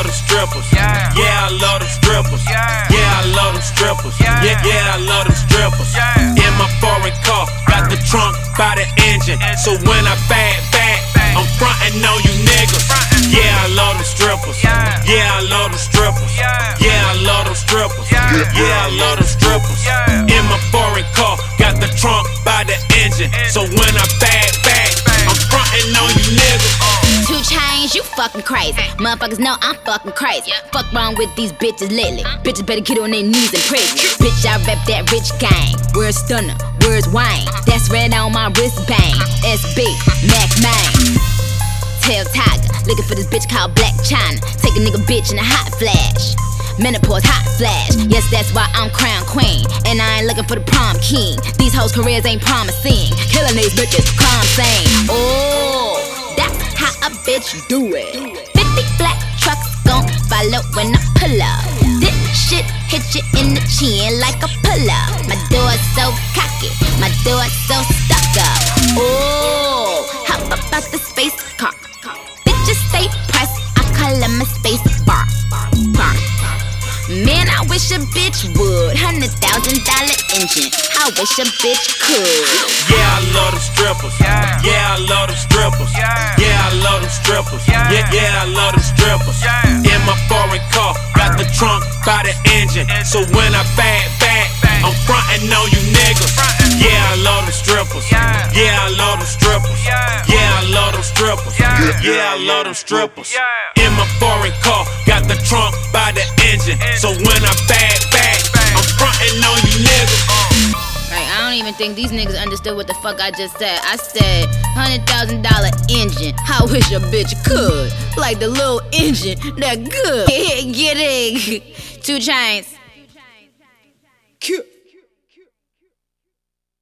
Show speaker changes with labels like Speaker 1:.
Speaker 1: love them strippers. Yeah, I love them strippers. Yeah, I love them strippers. Yeah, I love them strippers. In my foreign car, got the trunk by the engine. So when I back, I'm frontin' on you niggas. Yeah, I love them strippers. Yeah, I love them strippers. Yeah, I love them strippers. Yeah, I love them strippers. In my foreign car, got the trunk by the engine. So when I back, I'm frontin' on you niggas.
Speaker 2: 2 Chainz, you fucking crazy. Motherfuckers know I'm fucking crazy. Fuck wrong with these bitches lately. Bitches better get on their knees and praise me. Bitch, I rep that rich gang. Where's Stunner? Where's Wayne? That's red on my wristband. SB, Mac Main. Tail Tiger, looking for this bitch called Black China. Take a nigga bitch in a hot flash. Menopause hot flash. Yes, that's why I'm crown queen. And I ain't looking for the prom king. These hoes' careers ain't promising. Killing these bitches, crime scene. Oh, that's how a bitch do it. 50 black trucks gon' follow when I pull up. This shit hit you in the chin like a pull-up. My door's so cocky, my door's so stuck up. Oh, hop up out the space car. Bitches stay pressed, I call them a space bar. Man, I wish a bitch would. $100,000 engine, I wish a bitch could.
Speaker 1: Yeah, I love them strippers. Yeah, I love them strippers. Yeah, I love them strippers. Yeah, I love them strippers. In my foreign car, got the trunk by the engine. So when I back, I'm frontin' on you niggas. Yeah, I love them strippers. Yeah, I love them strippers. Yeah, I love them strippers. Yeah, I love them strippers. In my foreign car, got the trunk by the engine. So when I back, I'm frontin' on you niggas.
Speaker 2: Right, I don't even think these niggas understood what the fuck I just said. I said $100,000 engine. I wish a bitch could. Like the little engine that good. Get it. 2 Chainz.